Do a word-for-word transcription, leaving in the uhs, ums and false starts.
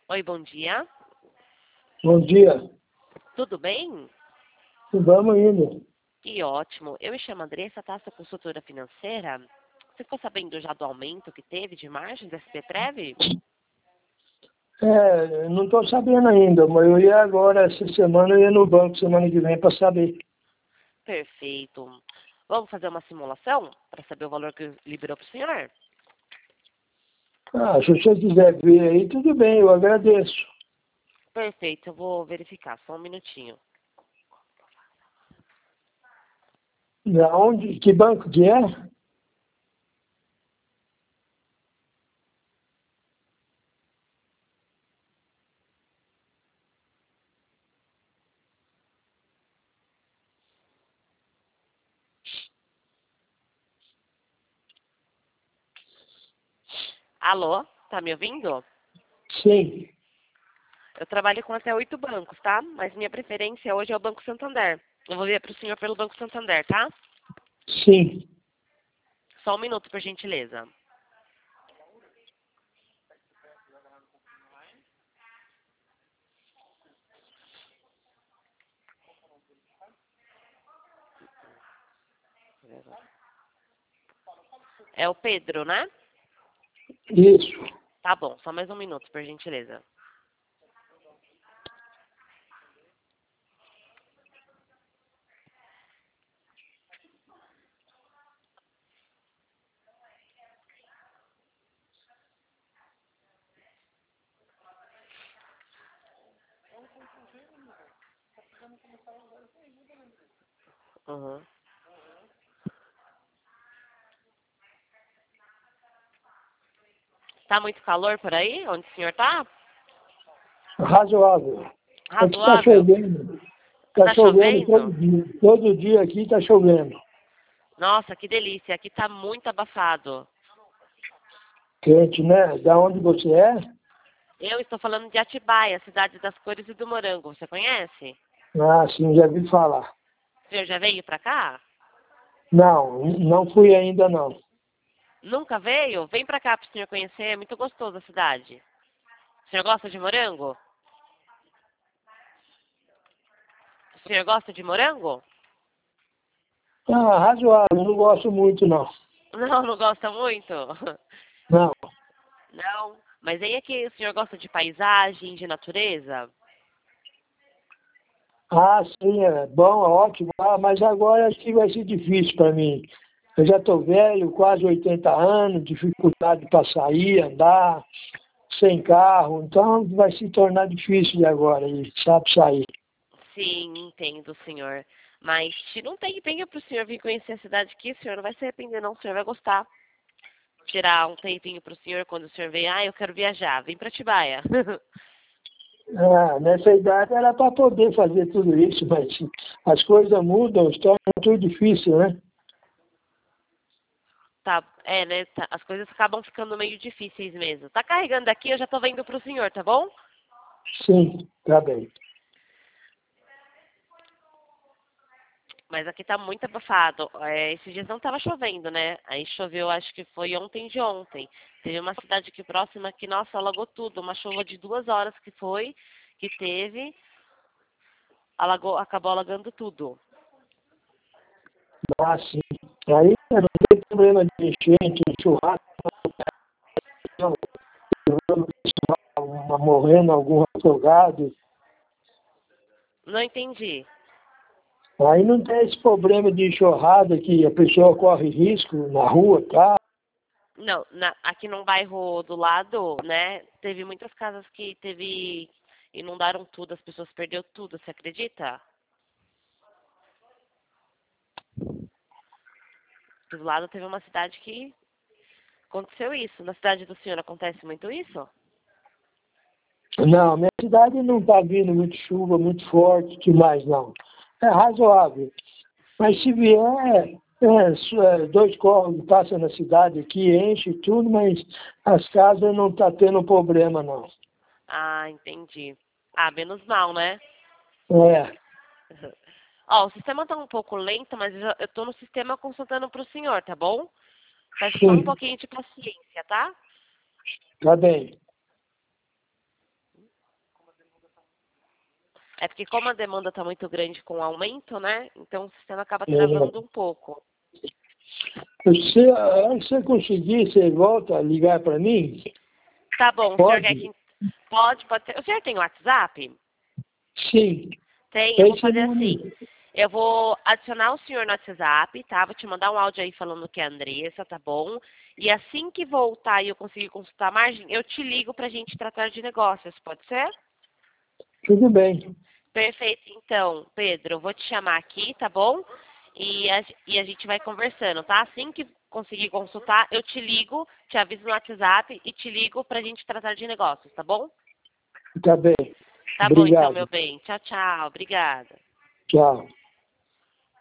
Oi, bom dia. Bom dia. Tudo bem? Vamos indo. Que ótimo. Eu me chamo Andressa, tá? Sou consultora financeira. Você ficou sabendo já do aumento que teve de margem da S B Prev? É, não estou sabendo ainda, mas eu ia agora, essa semana, eu ia no banco semana que vem para saber. Perfeito. Vamos fazer uma simulação para saber o valor que liberou para o senhor? Ah, se você quiser ver aí, tudo bem, eu agradeço. Perfeito, eu vou verificar, só um minutinho. Da onde, que banco que é? Alô, tá me ouvindo? Sim, Eu trabalho com até oito bancos, tá? Mas minha preferência hoje é o Banco Santander. Eu vou ver para o senhor pelo Banco Santander, tá? sim. Só um minuto, por gentileza. É o Pedro, né? Isso. Tá bom, só mais um minuto, por gentileza. Uhum. Tá muito calor por aí, onde o senhor tá? Razoável. Aqui está Razoável. chovendo. Está Tá chovendo todo chovendo? dia. Todo dia aqui está chovendo. Nossa, que delícia. Aqui tá muito abafado. Quente, né? Da onde você é? Eu estou falando de Atibaia, cidade das cores e do morango. Você conhece? Ah, sim, já vi falar. O senhor já veio pra cá? Não, não fui ainda não. Nunca veio? Vem pra cá pro senhor conhecer. É muito gostoso a cidade. O senhor gosta de morango? O senhor gosta de morango? Ah, razoável, não gosto muito não. Não, não gosta muito? Não. Não. Mas aí é que o senhor gosta de paisagem, de natureza? Ah, sim, é bom, é ótimo. Ah, mas agora acho que vai ser difícil para mim. Eu já estou velho, quase oitenta anos, dificuldade para sair, andar, sem carro. Então vai se tornar difícil de agora, e sabe sair. Sim, entendo, senhor. Mas tira um tempinho para o senhor vir conhecer a cidade aqui, o senhor não vai se arrepender, não, o senhor vai gostar. Tirar um tempinho para o senhor quando o senhor vem, ah, eu quero viajar, vem para Atibaia. Ah, nessa idade era para poder fazer tudo isso, mas as coisas mudam, se torna tudo difícil, né? Tá, é, né? tá- as coisas acabam ficando meio difíceis mesmo. Tá carregando aqui, eu já tô vendo pro senhor, tá bom? Sim, tá bem. Mas aqui tá muito abafado. É, esses dias não tava chovendo, né? Aí choveu, acho que foi ontem de ontem. Teve uma cidade aqui próxima que, nossa, alagou tudo. Uma chuva de duas horas que foi, que teve, alagou, acabou alagando tudo. Ah, sim. Aí não tem problema de enchente, churrasco, morrendo algum afogado. Não entendi. Aí não tem esse problema de enxurrada que a pessoa corre risco na rua, tá? Não, na- aqui num bairro do lado, né, teve muitas casas que teve, inundaram tudo, as pessoas perderam tudo, você acredita? Do lado teve uma cidade que aconteceu isso. Na cidade do senhor acontece muito isso? Não, minha cidade não está vindo muito chuva, muito forte demais, não. É razoável. Mas se Sim. vier, é, su- é, dois córregos passam na cidade aqui, enche tudo, mas as casas não estão tá tendo problema, não. Ah, entendi. Ah, menos mal, né? É, Ó, o sistema tá um pouco lento, mas eu, já, eu tô no sistema consultando pro senhor, tá bom? Peço só um sim, pouquinho de paciência, tá? tá bem. É porque como a demanda está muito grande com o aumento, né? Então o sistema acaba É, travando um pouco. se você conseguir, você volta a ligar para mim? Tá bom, o senhor quer Pode? que... Pode, pode ter. O senhor tem WhatsApp? Sim. Tem, eu vou Esse fazer assim. número. Eu vou adicionar o senhor no WhatsApp, tá? Vou te mandar um áudio aí falando que é a Andressa, tá bom? E assim que voltar e eu conseguir consultar a margem, eu te ligo pra gente tratar de negócios, pode ser? Tudo bem. Perfeito, então, Pedro, eu vou te chamar aqui, tá bom? E a, e a gente vai conversando, tá? Assim que conseguir consultar, eu te ligo, te aviso no WhatsApp e te ligo pra gente tratar de negócios, tá bom? Tá bem. Tá bom, então, meu Obrigado. bem. Tchau, tchau. Obrigada. Tchau.